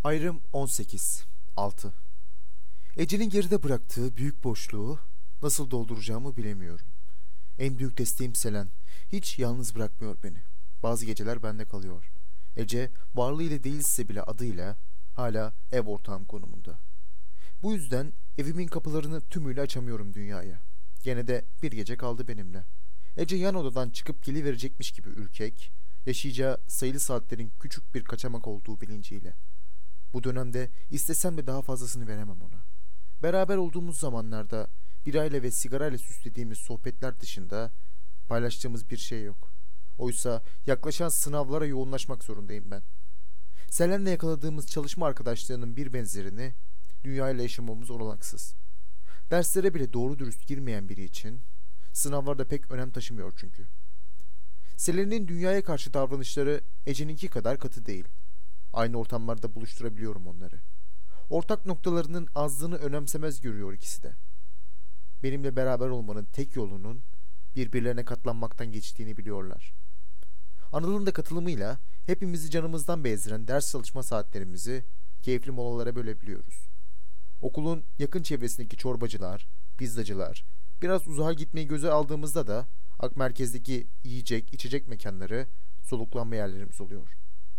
Ayrım 18. 6. Ece'nin geride bıraktığı büyük boşluğu nasıl dolduracağımı bilemiyorum. En büyük desteğim Selen. Hiç yalnız bırakmıyor beni. Bazı geceler bende kalıyor. Ece varlığıyla değilse bile adıyla hala ev ortağım konumunda. Bu yüzden evimin kapılarını tümüyle açamıyorum dünyaya. Gene de bir gece kaldı benimle. Ece yan odadan çıkıp geliverecekmiş gibi ürkek, yaşayacağı sayılı saatlerin küçük bir kaçamak olduğu bilinciyle. Bu dönemde istesem de daha fazlasını veremem ona. Beraber olduğumuz zamanlarda birayla ve sigarayla süslediğimiz sohbetler dışında paylaştığımız bir şey yok. Oysa yaklaşan sınavlara yoğunlaşmak zorundayım ben. Selen'le yakaladığımız çalışma arkadaşlığının bir benzerini dünyayla yaşamamız olanaksız. Derslere bile doğru dürüst girmeyen biri için sınavlarda pek önem taşımıyor çünkü. Selen'in dünyaya karşı davranışları Ece'ninki kadar katı değil. Aynı ortamlarda buluşturabiliyorum onları. Ortak noktalarının azlığını önemsemez görüyor ikisi de. Benimle beraber olmanın tek yolunun birbirlerine katlanmaktan geçtiğini biliyorlar. Anıl'ın da katılımıyla hepimizi canımızdan bezdiren ders çalışma saatlerimizi keyifli molalara bölebiliyoruz. Okulun yakın çevresindeki çorbacılar, pizzacılar, biraz uzağa gitmeyi göze aldığımızda da Ak Merkez'deki yiyecek, içecek mekanları soluklanma yerlerimiz oluyor.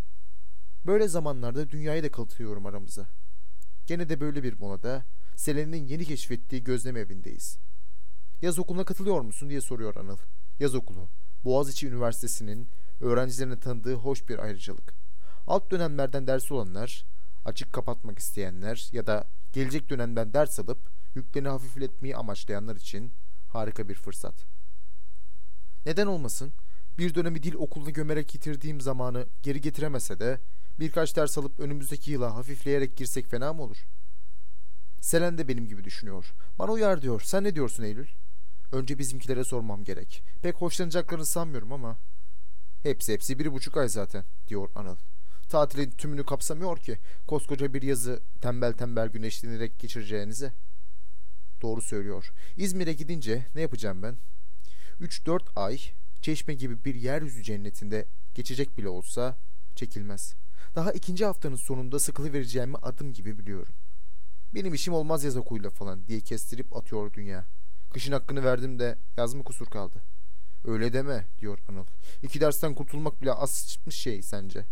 Böyle zamanlarda dünyayı da katıyorum aramıza. Gene de böyle bir molada Selen'in yeni keşfettiği gözlem evindeyiz. Yaz okuluna katılıyor musun diye soruyor Anıl. Yaz okulu, Boğaziçi Üniversitesi'nin öğrencilerine tanıdığı hoş bir ayrıcalık. Alt dönemlerden ders olanlar, açık kapatmak isteyenler ya da gelecek dönemden ders alıp yüklerini hafifletmeyi amaçlayanlar için harika bir fırsat. Neden olmasın? Bir dönemi dil okuluna gömerek yitirdiğim zamanı geri getiremese de birkaç ders alıp önümüzdeki yıla hafifleyerek girsek fena mı olur? Selen de benim gibi düşünüyor. Bana uyar diyor. Sen ne diyorsun Eylül? Önce bizimkilere sormam gerek. Pek hoşlanacaklarını sanmıyorum ama. Hepsi 1,5 ay zaten diyor Anıl. Tatilin tümünü kapsamıyor ki koskoca bir yazı tembel tembel güneşlenerek geçireceğinize. Doğru söylüyor. İzmir'e gidince ne yapacağım ben? 3-4 ay Çeşme gibi bir yeryüzü cennetinde geçecek bile olsa çekilmez. Daha ikinci haftanın sonunda sıkılıvereceğimi adım gibi biliyorum. Benim işim olmaz yaz okuluyla falan diye kestirip atıyor dünya. Kışın hakkını verdim de yaz mı kusur kaldı? Öyle deme diyor Anıl. 2 dersten kurtulmak bile az çıkmış şey sence.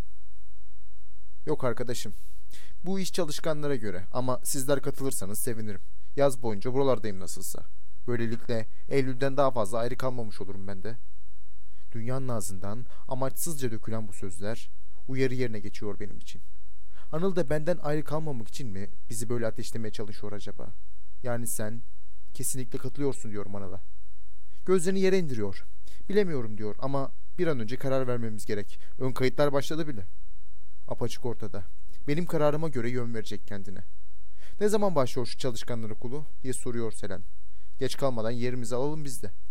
Yok arkadaşım. Bu iş çalışkanlara göre ama sizler katılırsanız sevinirim. Yaz boyunca buralardayım nasılsa. Böylelikle Eylül'den daha fazla ayrı kalmamış olurum ben de. Dünyanın ağzından amaçsızca dökülen bu sözler uyarı yerine geçiyor benim için. Anıl da benden ayrı kalmamak için mi bizi böyle ateşlemeye çalışıyor acaba? Yani sen kesinlikle katılıyorsun diyorum Anıl'a. Gözlerini yere indiriyor. Bilemiyorum diyor ama bir an önce karar vermemiz gerek. Ön kayıtlar başladı bile. Apaçık ortada. Benim kararıma göre yön verecek kendine. Ne zaman başlıyor şu çalışkanlar okulu diye soruyor Selen. Geç kalmadan yerimizi alalım biz de.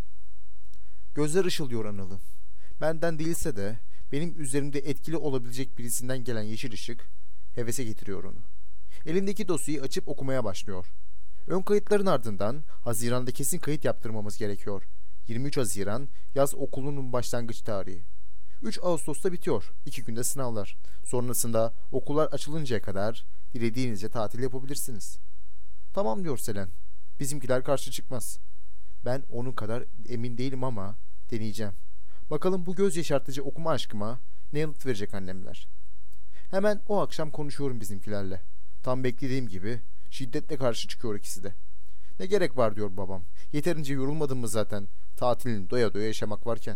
Gözler ışıldıyor Anıl'ın. Benden değilse de benim üzerimde etkili olabilecek birisinden gelen yeşil ışık hevese getiriyor onu. Elindeki dosyayı açıp okumaya başlıyor. Ön kayıtların ardından Haziran'da kesin kayıt yaptırmamız gerekiyor. 23 Haziran yaz okulunun başlangıç tarihi. 3 Ağustos'ta bitiyor. 2 günde sınavlar. Sonrasında okullar açılıncaya kadar dilediğinizce tatil yapabilirsiniz. Tamam diyor Selen. Bizimkiler karşı çıkmaz. Ben onun kadar emin değilim ama deneyeceğim. Bakalım bu göz yaşartıcı okuma aşkıma ne yanıt verecek annemler. Hemen o akşam konuşuyorum bizimkilerle. Tam beklediğim gibi şiddetle karşı çıkıyor ikisi de. Ne gerek var diyor babam. Yeterince yorulmadın mı zaten tatilini doya doya yaşamak varken.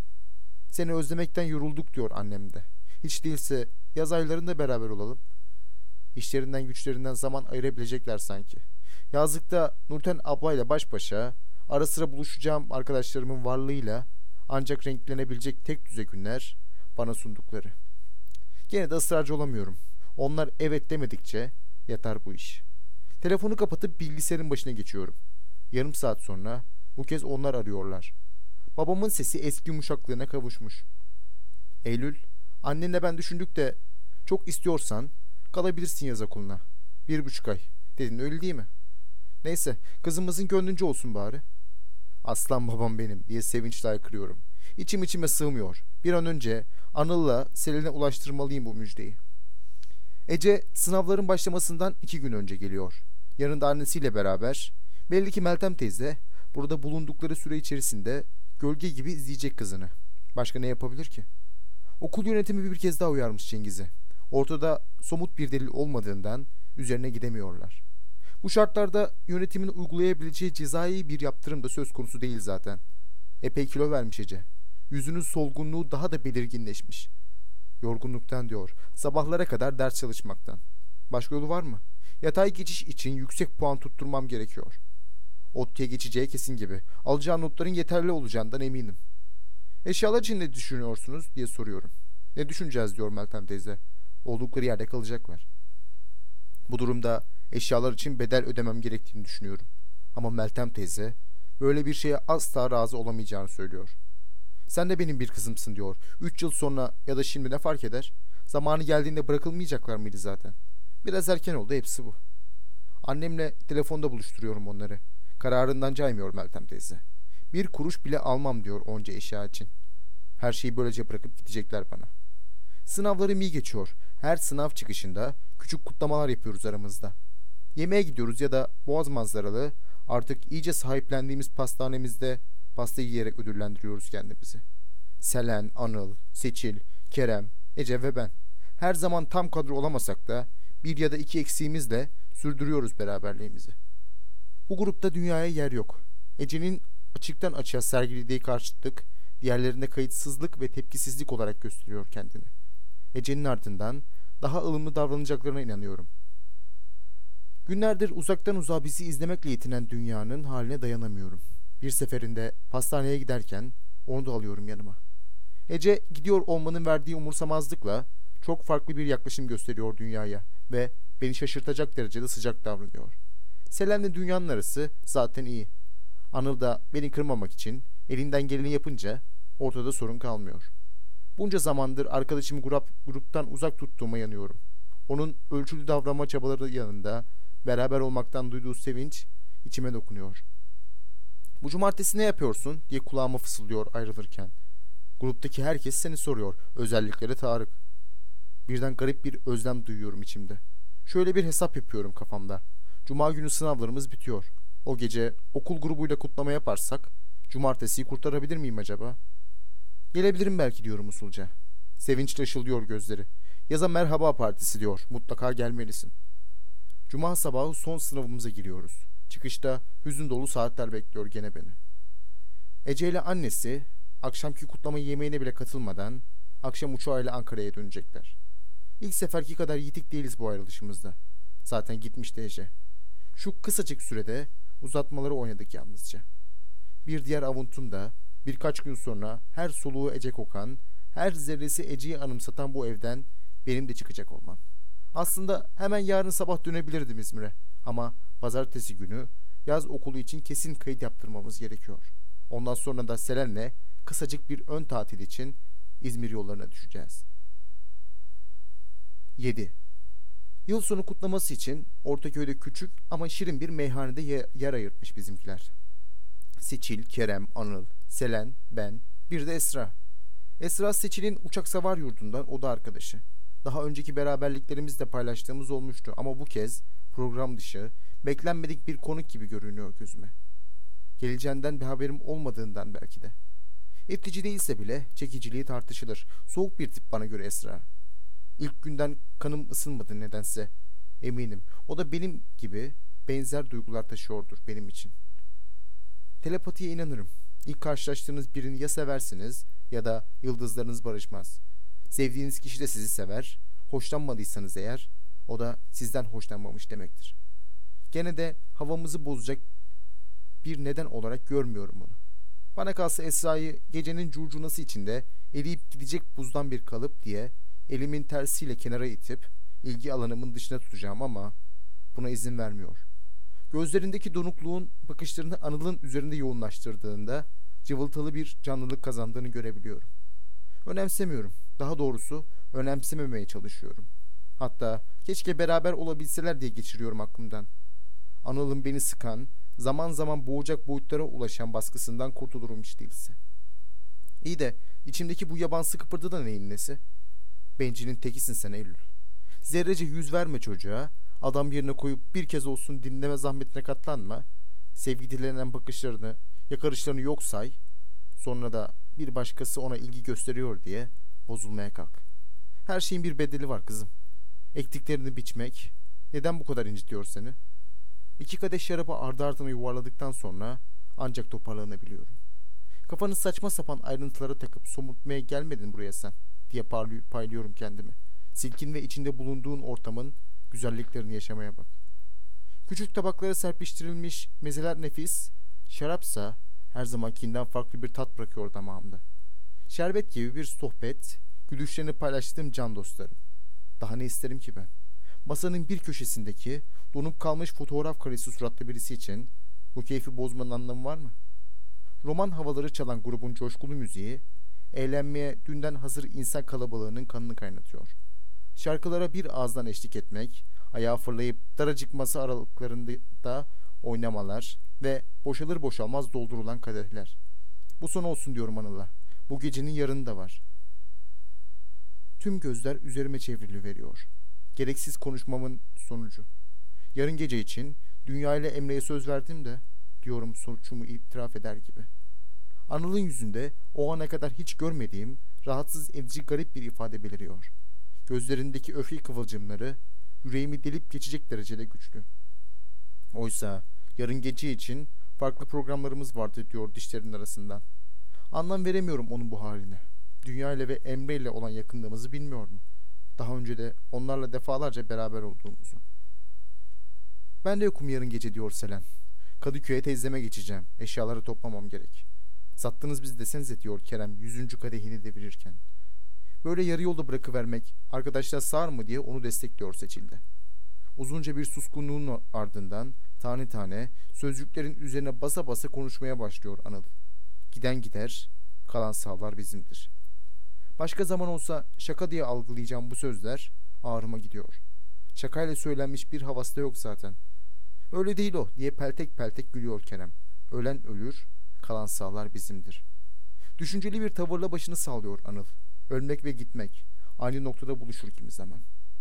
Seni özlemekten yorulduk diyor annem de. Hiç değilse yaz aylarında beraber olalım. İşlerinden güçlerinden zaman ayırabilecekler sanki. Yazlıkta Nurten ablayla baş başa ara sıra buluşacağım arkadaşlarımın varlığıyla ancak renklenebilecek tek düze günler bana sundukları. Gene de ısrarcı olamıyorum. Onlar evet demedikçe yatar bu iş. Telefonu kapatıp bilgisayarın başına geçiyorum. Yarım saat sonra bu kez onlar arıyorlar. Babamın sesi eski yumuşaklığına kavuşmuş. Eylül, annenle ben düşündük de çok istiyorsan kalabilirsin yaz okuluna. 1,5 ay dedin öyle değil mi? Neyse kızımızın gönlünce olsun bari. Aslan babam benim diye sevinçle haykırıyorum. İçime sığmıyor. Bir an önce Anıl'la Selen'e ulaştırmalıyım bu müjdeyi. Ece sınavların başlamasından 2 gün önce geliyor. Yanında annesiyle beraber. Belli ki Meltem teyze burada bulundukları süre içerisinde gölge gibi izleyecek kızını. Başka ne yapabilir ki? Okul yönetimi bir kez daha uyarmış Cengiz'i. Ortada somut bir delil olmadığından üzerine gidemiyorlar. Bu şartlarda yönetimin uygulayabileceği cezai bir yaptırım da söz konusu değil zaten. Epey kilo vermiş Ece. Yüzünün solgunluğu daha da belirginleşmiş. Yorgunluktan diyor, sabahlara kadar ders çalışmaktan. Başka yolu var mı? Yatay geçiş için yüksek puan tutturmam gerekiyor. ODTÜ'ye geçeceği kesin gibi. Alacağı notların yeterli olacağından eminim. Eşyalar için ne düşünüyorsunuz diye soruyorum. Ne düşüneceğiz diyor Meltem teyze. Oldukları yerde kalacaklar. Bu durumda eşyalar için bedel ödemem gerektiğini düşünüyorum. Ama Meltem teyze böyle bir şeye asla razı olamayacağını söylüyor. Sen de benim bir kızımsın diyor. 3 yıl sonra ya da şimdi ne fark eder? Zamanı geldiğinde bırakılmayacaklar mıydı zaten? Biraz erken oldu, hepsi bu. Annemle telefonda buluşturuyorum onları. Kararından caymıyor Meltem teyze. 1 kuruş bile almam diyor onca eşya için. Her şeyi böylece bırakıp gidecekler bana. Sınavlarım iyi geçiyor. Her sınav çıkışında küçük kutlamalar yapıyoruz aramızda. Yemeğe gidiyoruz ya da Boğaz manzaralı, artık iyice sahiplendiğimiz pastanemizde pasta yiyerek ödüllendiriyoruz kendimizi. Selen, Anıl, Seçil, Kerem, Ece ve ben. Her zaman tam kadro olamasak da 1 ya da 2 eksiğimizle sürdürüyoruz beraberliğimizi. Bu grupta dünyaya yer yok. Ece'nin açıktan açığa sergilediği karşıtlık diğerlerinde kayıtsızlık ve tepkisizlik olarak gösteriyor kendini. Ece'nin ardından daha ılımlı davranacaklarına inanıyorum. Günlerdir uzaktan uzağa bizi izlemekle yetinen dünyanın haline dayanamıyorum. Bir seferinde pastaneye giderken onu da alıyorum yanıma. Ece gidiyor olmanın verdiği umursamazlıkla çok farklı bir yaklaşım gösteriyor dünyaya ve beni şaşırtacak derecede sıcak davranıyor. Selen'le dünyanın arası zaten iyi. Anıl da beni kırmamak için elinden geleni yapınca ortada sorun kalmıyor. Bunca zamandır arkadaşımı gruptan uzak tuttuğuma yanıyorum. Onun ölçülü davranma çabaları yanında beraber olmaktan duyduğu sevinç içime dokunuyor. "Bu cumartesi ne yapıyorsun?" diye kulağıma fısıldıyor ayrılırken. Gruptaki herkes seni soruyor, özellikle de Tarık. Birden garip bir özlem duyuyorum içimde. Şöyle bir hesap yapıyorum kafamda. Cuma günü sınavlarımız bitiyor. O gece okul grubuyla kutlama yaparsak cumartesiyi kurtarabilir miyim acaba? Gelebilirim belki diyorum usulca. Sevinçle ışıldıyor gözleri. Yaza merhaba partisi diyor. Mutlaka gelmelisin. Cuma sabahı son sınavımıza giriyoruz. Çıkışta hüzün dolu saatler bekliyor gene beni. Ece ile annesi akşamki kutlama yemeğine bile katılmadan akşam uçağıyla Ankara'ya dönecekler. İlk seferki kadar yitik değiliz bu ayrılışımızda. Zaten gitmişti Ece. Şu kısacık sürede uzatmaları oynadık yalnızca. Bir diğer avuntum da birkaç gün sonra her soluğu Ece kokan, her zerresi Ece'yi anımsatan bu evden benim de çıkacak olmam. Aslında hemen yarın sabah dönebilirdim İzmir'e. Ama pazartesi günü yaz okulu için kesin kayıt yaptırmamız gerekiyor. Ondan sonra da Selen'le kısacık bir ön tatil için İzmir yollarına düşeceğiz. 7. Yıl sonu kutlaması için Ortaköy'de küçük ama şirin bir meyhanede yer ayırtmış bizimkiler. Seçil, Kerem, Anıl, Selen, ben, bir de Esra. Esra Seçil'in uçak savar yurdundan oda arkadaşı. Daha önceki beraberliklerimizde paylaştığımız olmuştu ama bu kez program dışı, beklenmedik bir konuk gibi görünüyor gözüme. Geleceğinden bir haberim olmadığından belki de. İptici değilse bile çekiciliği tartışılır. Soğuk bir tip bana göre Esra. İlk günden kanım ısınmadı nedense. Eminim o da benim gibi benzer duygular taşıyordur benim için. Telepatiye inanırım. İlk karşılaştığınız birini ya seversiniz ya da yıldızlarınız barışmaz. Sevdiğiniz kişi de sizi sever. Hoşlanmadıysanız eğer o da sizden hoşlanmamış demektir. Gene de havamızı bozacak bir neden olarak görmüyorum onu. Bana kalsa Esra'yı gecenin curcunası içinde eriyip gidecek buzdan bir kalıp diye elimin tersiyle kenara itip ilgi alanımın dışına tutacağım ama buna izin vermiyor. Gözlerindeki donukluğun bakışlarını Anıl'ın üzerinde yoğunlaştırdığında cıvıltılı bir canlılık kazandığını görebiliyorum. Önemsemiyorum. Daha doğrusu önemsememeye çalışıyorum. Hatta keşke beraber olabilseler diye geçiriyorum aklımdan. Anıl'ın beni sıkan, zaman zaman boğacak boyutlara ulaşan baskısından kurtulurum hiç değilse. İyi de içimdeki bu yabansı kıpırdı da neyin nesi? Bencilin tekisin sen Eylül. Zerrece yüz verme çocuğa. Adam yerine koyup bir kez olsun dinleme zahmetine katlanma. Sevgi dilenen bakışlarını, yakarışlarını yok say. Sonra da bir başkası ona ilgi gösteriyor diye bozulmaya kalk. Her şeyin bir bedeli var kızım. Ektiklerini biçmek neden bu kadar incitiyor seni? 2 kadeh şarabı ardı ardına yuvarladıktan sonra ancak toparlanabiliyorum. Kafanı saçma sapan ayrıntılara takıp somurtmaya gelmedin buraya sen diye paylıyorum kendimi. Silkin ve içinde bulunduğun ortamın güzelliklerini yaşamaya bak. Küçük tabaklara serpiştirilmiş mezeler nefis, şarapsa her zamankinden farklı bir tat bırakıyor damağımda. Şerbet gibi bir sohbet, gülüşlerini paylaştığım can dostlarım. Daha ne isterim ki ben? Masanın bir köşesindeki donup kalmış fotoğraf karesi suratlı birisi için bu keyfi bozmanın anlamı var mı? Roman havaları çalan grubun coşkulu müziği, eğlenmeye dünden hazır insan kalabalığının kanını kaynatıyor. Şarkılara bir ağızdan eşlik etmek, ayağa fırlayıp daracık masa aralıklarında oynamalar ve boşalır boşalmaz doldurulan kadehler. Bu son olsun diyorum Anıl'a. Bu gecenin yarını da var. Tüm gözler üzerime çevriliveriyor. Gereksiz konuşmamın sonucu. Yarın gece için Dünya ile Emre'ye söz verdim de diyorum suçumu itiraf eder gibi. Anıl'ın yüzünde o ana kadar hiç görmediğim rahatsız edici garip bir ifade beliriyor. Gözlerindeki öfke kıvılcımları yüreğimi delip geçecek derecede güçlü. Oysa yarın gece için farklı programlarımız vardı diyor dişlerinin arasından. Anlam veremiyorum onun bu haline. Dünya ile ve Emre ile olan yakınlığımızı bilmiyor mu? Daha önce de onlarla defalarca beraber olduğumuzu. Ben de yokum yarın gece diyor Selen. Kadıköy'e teyzeme geçeceğim. Eşyaları toplamam gerek. Sattınız bizi desenize diyor Kerem 100. kadehini devirirken. Böyle yarı yolda bırakıvermek arkadaşlar sağır mı diye onu destekliyor Seçil'de. Uzunca bir suskunluğun ardından tane tane sözcüklerin üzerine basa basa konuşmaya başlıyor Anıl. Giden gider, kalan sağlar bizimdir. Başka zaman olsa şaka diye algılayacağım bu sözler ağrıma gidiyor. Şakayla söylenmiş bir havası da yok zaten. Öyle değil o diye peltek peltek gülüyor Kerem. Ölen ölür, kalan sağlar bizimdir. Düşünceli bir tavırla başını sallıyor Anıl. Ölmek ve gitmek aynı noktada buluşur kimi zaman.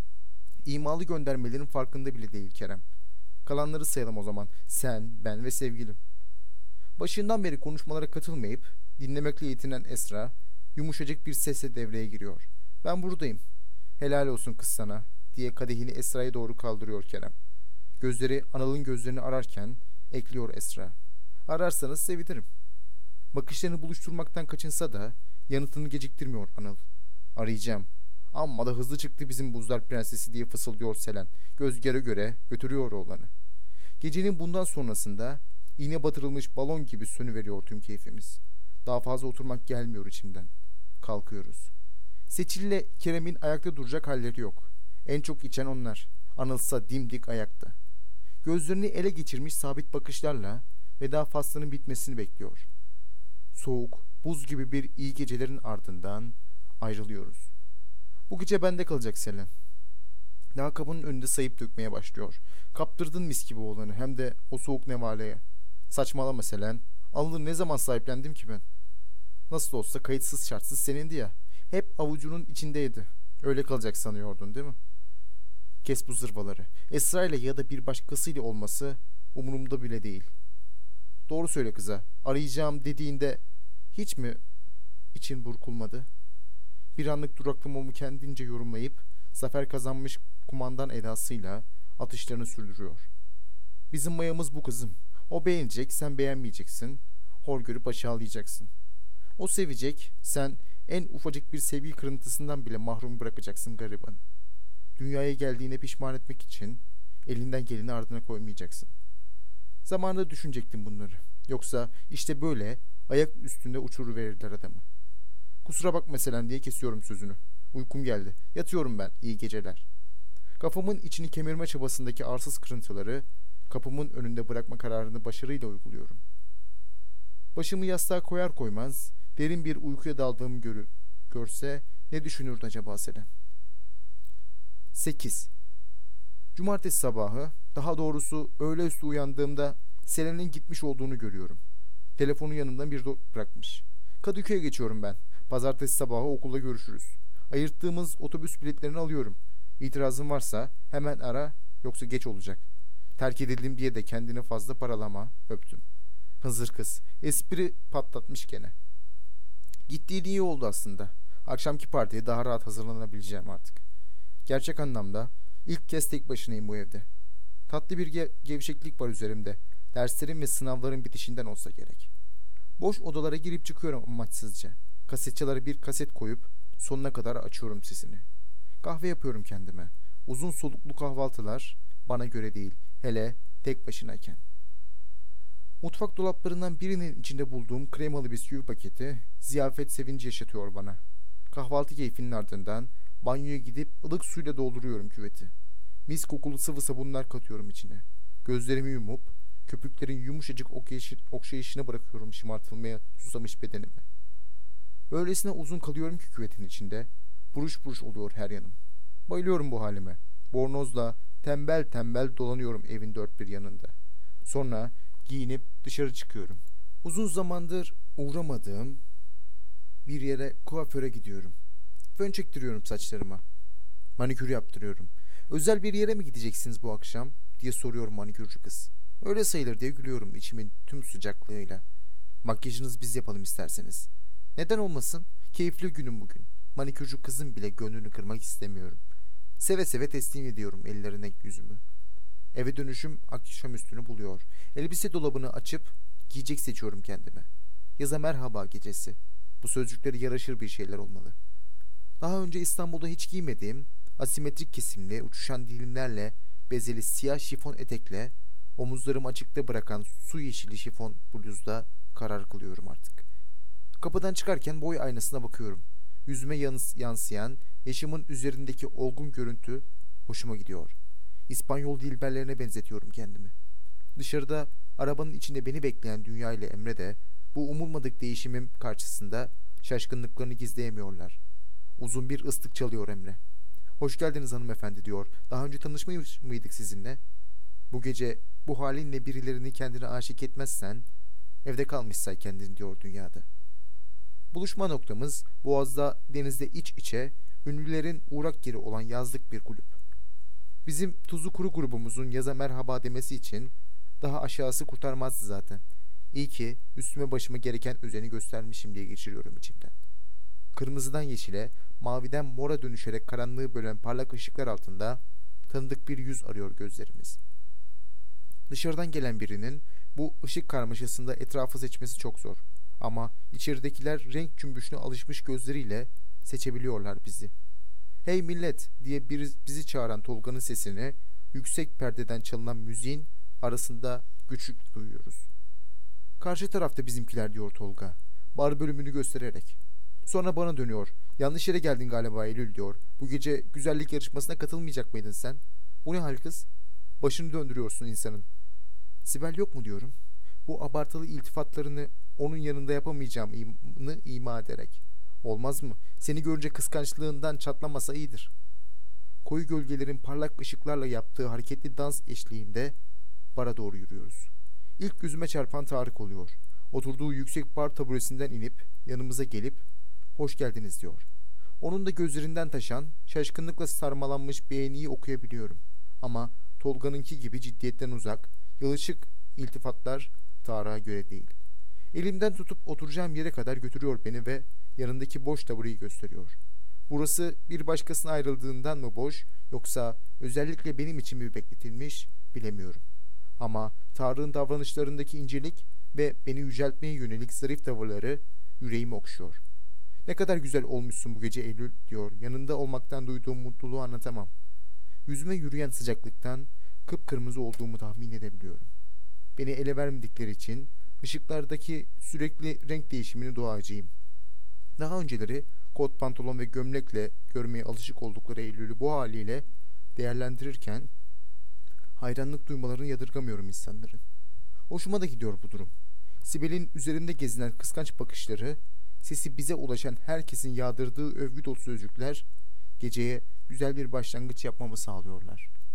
İmalı göndermelerin farkında bile değil Kerem. Kalanları sayalım o zaman. Sen, ben ve sevgilim. Başından beri konuşmalara katılmayıp dinlemekle yetinen Esra yumuşacık bir sesle devreye giriyor. Ben buradayım. Helal olsun kız sana diye kadehini Esra'ya doğru kaldırıyor Kerem. Gözleri Anıl'ın gözlerini ararken ekliyor Esra. Ararsanız sevinirim. Bakışlarını buluşturmaktan kaçınsa da yanıtını geciktirmiyor Anıl. Arayacağım. Amma da hızlı çıktı bizim buzlar prensesi diye fısıldıyor Selen. Göz göre göre götürüyor oğlanı. Gecenin bundan sonrasında iğne batırılmış balon gibi sönüveriyor tüm keyfimiz. Daha fazla oturmak gelmiyor içimden. Kalkıyoruz. Seçil'le Kerem'in ayakta duracak halleri yok. En çok içen onlar. Anılsa dimdik ayakta. Gözlerini ele geçirmiş sabit bakışlarla veda faslının bitmesini bekliyor. Soğuk, buz gibi bir iyi gecelerin ardından ayrılıyoruz. Bu gece bende kalacak Selen. Daha kapının önünde sayıp dökmeye başlıyor. Kaptırdın mis gibi oğlanı hem de o soğuk nevaleye. Saçmalama Selen. Anıl'ı ne zaman sahiplendim ki ben? Nasıl olsa kayıtsız şartsız senindi ya. Hep avucunun içindeydi. Öyle kalacak sanıyordun değil mi? Kes bu zırvaları. Esra ile ya da bir başkasıyla olması umurumda bile değil. Doğru söyle kıza. Arayacağım dediğinde hiç mi için burkulmadı? Bir anlık duraklamamı kendince yorumlayıp zafer kazanmış kumandan edasıyla atışlarını sürdürüyor. Bizim mayamız bu kızım. O beğenecek, sen beğenmeyeceksin. Hor görüp aşağılayacaksın. O sevecek, sen en ufacık bir sevgi kırıntısından bile mahrum bırakacaksın garibanı. Dünyaya geldiğine pişman etmek için elinden geleni ardına koymayacaksın. Zamanında düşünecektim bunları. Yoksa işte böyle ayak üstünde uçuruverirler adamı. Kusura bak mesela diye kesiyorum sözünü. Uykum geldi. Yatıyorum ben. İyi geceler. Kafamın içini kemirme çabasındaki arsız kırıntıları kapımın önünde bırakma kararını başarıyla uyguluyorum. Başımı yastığa koyar koymaz derin bir uykuya daldığımı görse ne düşünürdü acaba Selen? 8. Cumartesi sabahı, daha doğrusu öğleüstü uyandığımda Selen'in gitmiş olduğunu görüyorum. Telefonu yanımdan bir bırakmış. Kadıköy'e geçiyorum ben. Pazartesi sabahı okulda görüşürüz. Ayırttığımız otobüs biletlerini alıyorum. İtirazın varsa hemen ara, yoksa geç olacak. Terk edildim diye de kendini fazla paralama. Öptüm. Hınzır kız. Espri patlatmış gene. Gittiğin iyi oldu aslında. Akşamki partiye daha rahat hazırlanabileceğim artık. Gerçek anlamda ilk kez tek başınayım bu evde. Tatlı bir gevşeklik var üzerimde. Derslerim ve sınavların bitişinden olsa gerek. Boş odalara girip çıkıyorum amaçsızca. Kasetçalara bir kaset koyup sonuna kadar açıyorum sesini. Kahve yapıyorum kendime. Uzun soluklu kahvaltılar bana göre değil, hele tek başınayken. Mutfak dolaplarından birinin içinde bulduğum kremalı bisküvi paketi ziyafet sevinci yaşatıyor bana. Kahvaltı keyfinin ardından banyoya gidip ılık suyla dolduruyorum küveti. Mis kokulu sıvı sabunlar katıyorum içine. Gözlerimi yumup köpüklerin yumuşacık okşayışını bırakıyorum şımartılmaya susamış bedenime. Öylesine uzun kalıyorum ki küvetin içinde. Buruş buruş oluyor her yanım. Bayılıyorum bu halime. Bornozla tembel tembel dolanıyorum evin dört bir yanında. Sonra giyinip dışarı çıkıyorum. Uzun zamandır uğramadığım bir yere, kuaföre gidiyorum. Fön çektiriyorum saçlarıma. Manikür yaptırıyorum. Özel bir yere mi gideceksiniz bu akşam diye soruyor manikürcü kız. Öyle sayılır diye gülüyorum içimin tüm sıcaklığıyla. Makyajınızı biz yapalım isterseniz. Neden olmasın? Keyifli günüm bugün. Manikürcü kızın bile gönlünü kırmak istemiyorum. Seve seve teslim ediyorum ellerine yüzümü. Eve dönüşüm akşamüstünü buluyor. Elbise dolabını açıp giyecek seçiyorum kendime. Yaza merhaba gecesi. Bu sözcükleri yaraşır bir şeyler olmalı. Daha önce İstanbul'da hiç giymediğim asimetrik kesimli uçuşan dilimlerle bezeli siyah şifon etekle omuzlarımı açıkta bırakan su yeşili şifon bluzda karar kılıyorum artık. Kapıdan çıkarken boy aynasına bakıyorum. Yüzüme yansıyan yaşımın üzerindeki olgun görüntü hoşuma gidiyor. İspanyol dilberlerine benzetiyorum kendimi. Dışarıda arabanın içinde beni bekleyen Dünya ile Emre de bu umulmadık değişimim karşısında şaşkınlıklarını gizleyemiyorlar. Uzun bir ıslık çalıyor Emre. Hoş geldiniz hanımefendi diyor. Daha önce tanışmış mıydık sizinle? Bu gece bu halinle birilerini kendine aşık etmezsen evde kalmışsay kendin diyor Dünyada. Buluşma noktamız Boğaz'da denizde iç içe ünlülerin uğrak yeri olan yazlık bir kulüp. Bizim tuzu kuru grubumuzun yaza merhaba demesi için daha aşağısı kurtarmazdı zaten. İyi ki üstüme başıma gereken özeni göstermişim diye geçiriyorum içimden. Kırmızıdan yeşile, maviden mora dönüşerek karanlığı bölen parlak ışıklar altında tanıdık bir yüz arıyor gözlerimiz. Dışarıdan gelen birinin bu ışık karmaşasında etrafı seçmesi çok zor. Ama içeridekiler renk cümbüşüne alışmış gözleriyle seçebiliyorlar bizi. Hey millet diye bizi çağıran Tolga'nın sesini yüksek perdeden çalınan müziğin arasında güçlük duyuyoruz. Karşı tarafta bizimkiler diyor Tolga, bar bölümünü göstererek. Sonra bana dönüyor. Yanlış yere geldin galiba Eylül diyor. Bu gece güzellik yarışmasına katılmayacak mıydın sen? Bu ne hal kız? Başını döndürüyorsun insanın. Sibel yok mu diyorum. Bu abartılı iltifatlarını onun yanında yapamayacağımı ima ederek. Olmaz mı? Seni görünce kıskançlığından çatlamasa iyidir. Koyu gölgelerin parlak ışıklarla yaptığı hareketli dans eşliğinde bara doğru yürüyoruz. İlk gözüme çarpan Tarık oluyor. Oturduğu yüksek bar taburesinden inip yanımıza gelip hoş geldiniz diyor. Onun da gözlerinden taşan, şaşkınlıkla sarmalanmış beğeniyi okuyabiliyorum. Ama Tolga'nınki gibi ciddiyetten uzak, yılışık iltifatlar Tarık'a göre değil. Elimden tutup oturacağım yere kadar götürüyor beni ve yanındaki boş tabureyi gösteriyor. Burası bir başkasına ayrıldığından mı boş, yoksa özellikle benim için mi bekletilmiş bilemiyorum. Ama Tarık'ın davranışlarındaki incelik ve beni yüceltmeye yönelik zarif tavırları yüreğimi okşuyor. Ne kadar güzel olmuşsun bu gece Eylül diyor. Yanında olmaktan duyduğum mutluluğu anlatamam. Yüzüme yürüyen sıcaklıktan kıpkırmızı olduğumu tahmin edebiliyorum. Beni ele vermedikleri için ışıklardaki sürekli renk değişimini doğacağım. Daha önceleri kot pantolon ve gömlekle görmeye alışık oldukları Eylül'ü bu haliyle değerlendirirken hayranlık duymalarını yadırgamıyorum insanların. Hoşuma da gidiyor bu durum. Sibel'in üzerinde gezinen kıskanç bakışları, sesi bize ulaşan herkesin yağdırdığı övgü dolu sözcükler geceye güzel bir başlangıç yapmamı sağlıyorlar.